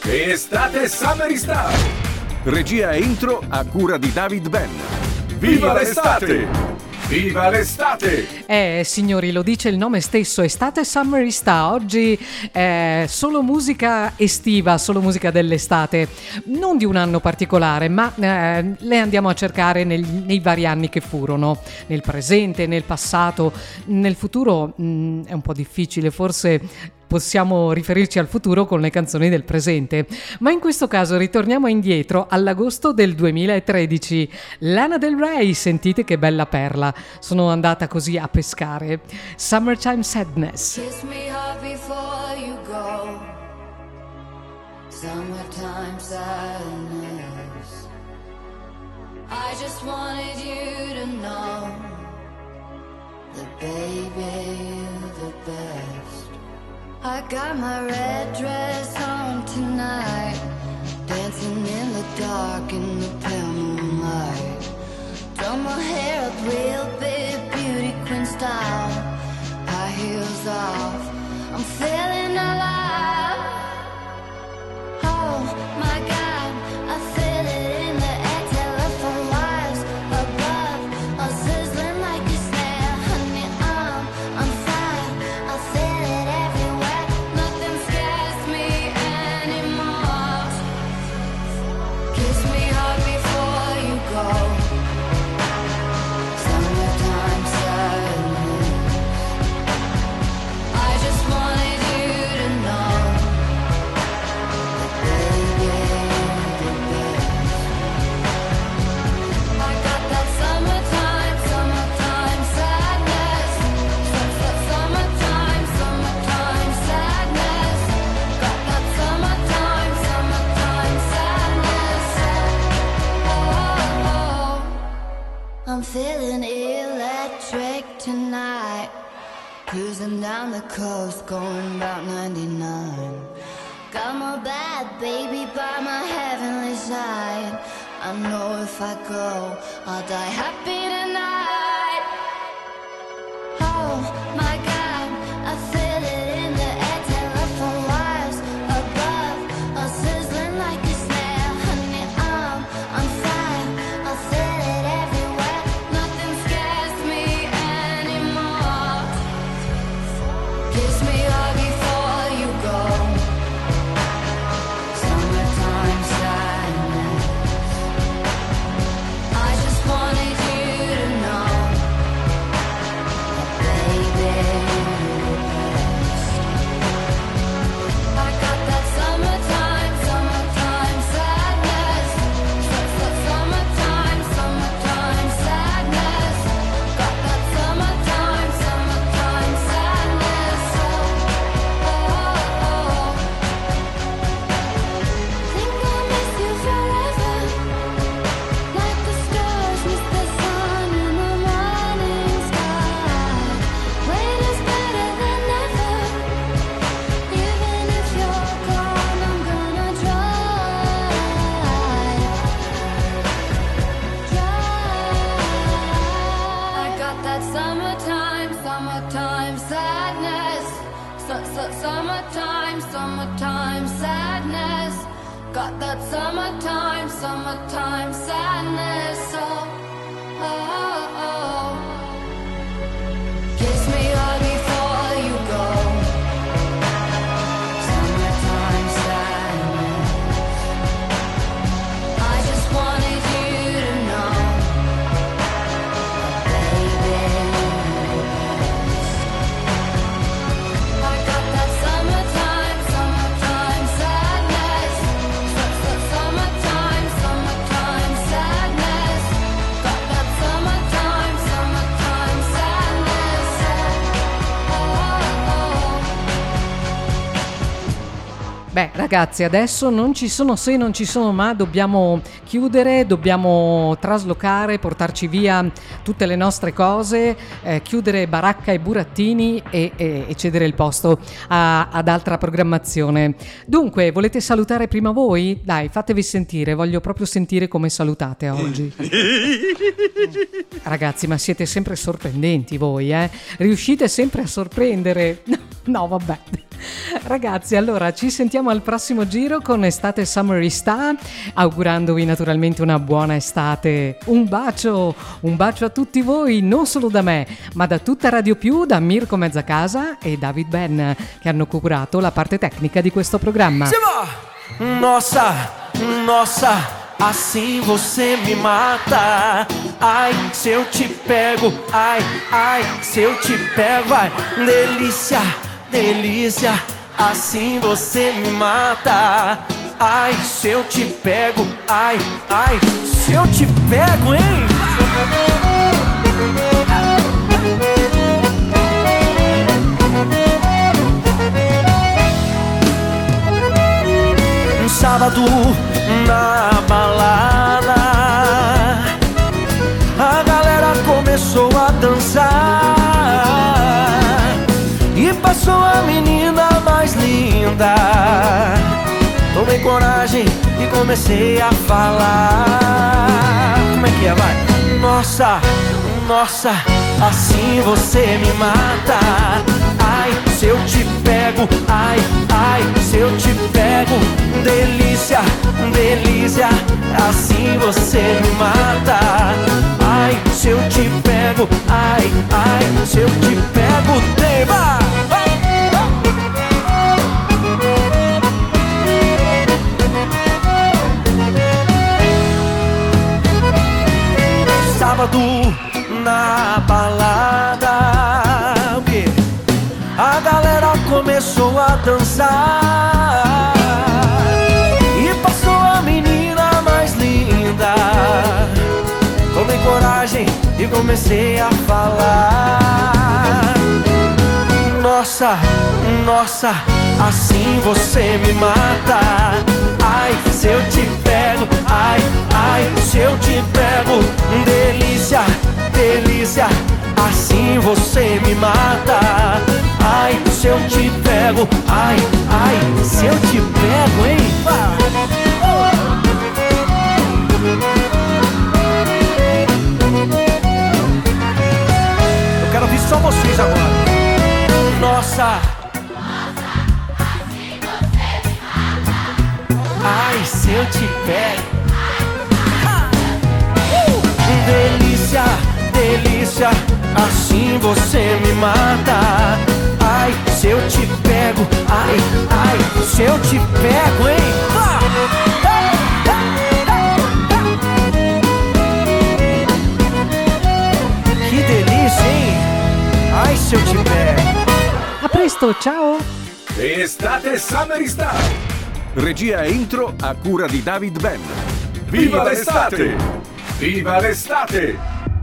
Estate Summer Star. Regia e intro a cura di David Bell. Viva l'estate! Viva l'estate! Signori, lo dice il nome stesso, estate Summer Star. Oggi solo musica estiva, solo musica dell'estate, non di un anno particolare, ma le andiamo a cercare nei vari anni che furono, nel presente, nel passato, nel futuro è un po' difficile, forse possiamo riferirci al futuro con le canzoni del presente, ma in questo caso ritorniamo indietro all'agosto del 2013. Lana Del Rey, sentite che bella perla, sono andata così a pescare. Summertime Sadness. Kiss me hard before you go. Summertime sadness. I just wanted you to know that baby you're the best. I got my red dress on tonight, dancing in the dark in the pale moonlight. Done my hair up real big, beauty queen style, high heels off, I'm feeling alive. Oh my God, I feel it in the air, telephone wires above, all sizzling like a snare. Honey, I'm fire, I feel it everywhere, nothing scares me anymore. Kiss me hard before you go. Summertime sadness. I just wanted you to know that baby you're the best. I got that summertime sadness. Summertime sadness. Got that summertime sadness. Oh, I'm feeling electric tonight. Cruising down the coast, going about 99. Got my bad baby by my heavenly side. I know if I go, I'll die happy tonight. Oh my God, I feel it in the air, telephone wires above, all sizzling like a snare. Honey, I'm fire, I feel it everywhere, nothing scares me anymore. Kiss me hard before you go. Summertime sadness. I just wanted you to know that baby you're the best. I got that summertime sadness. Summertime sadness. Got that summertime sadness. Oh. Think I'll miss you forever, like the stars miss the sun in the morning sky. Wait is better than never. Even if you're gone, I'm gonna try. I got that summertime sadness. Summertime sadness. Got that summertime sadness. Oh. Kiss me hard before you go. Summertime sadness. I just wanted you to know that baby you're the best. I got that summertime sadness. Summertime sadness. Got that summertime sadness. Oh. Beh ragazzi, adesso non ci sono se, non ci sono ma, dobbiamo chiudere, dobbiamo traslocare, portarci via tutte le nostre cose, chiudere baracca e burattini e cedere il posto ad altra programmazione. Dunque, volete salutare prima voi? Dai, fatevi sentire, voglio proprio sentire come salutate oggi. Ragazzi, ma siete sempre sorprendenti voi, eh? Riuscite sempre a sorprendere. No, vabbè. Ragazzi, allora ci sentiamo al prossimo giro con Estate Summerista, augurandovi naturalmente una buona estate. Un bacio a tutti voi, non solo da me, ma da tutta Radio Più, da Mirko Mezzacasa e David Ben, che hanno curato la parte tecnica di questo programma. Nossa, assim você me mata. Ai, se eu te pego, ai, se eu te pego, vai. Delícia, delícia, assim você me mata. Ai, se eu te pego, ai, se eu te pego, hein? Um sábado na balada, a galera começou a dançar e passou a menina mais linda. Tomei coragem e comecei a falar. Como é que é, vai? Nossa, assim você me mata. Ai, se eu te pego, ai, se eu te pego. Delícia, delícia, assim você me mata. Ai, se eu te pego, ai, se eu te pego. Tema! Sábado na balada, o quê? A galera começou a dançar e passou a menina mais linda. Tomei coragem e comecei a falar. Nossa, assim você me mata. Ai, se eu te pego, ai, se eu te pego. Delícia, delícia, assim você me mata. Ai, se eu te pego, ai, se eu te pego, hein? Eu quero ouvir só vocês agora. Nossa, assim você me mata. ai, se eu te pego. Delícia, delícia, assim você me mata. Ai, se eu te pego, ai, se eu te pego, hein? Que delícia, hein? Ai, se eu te pego. A presto, ciao! Estate Summerista! Regia e intro a cura di David Ben. Viva l'estate! Viva l'estate!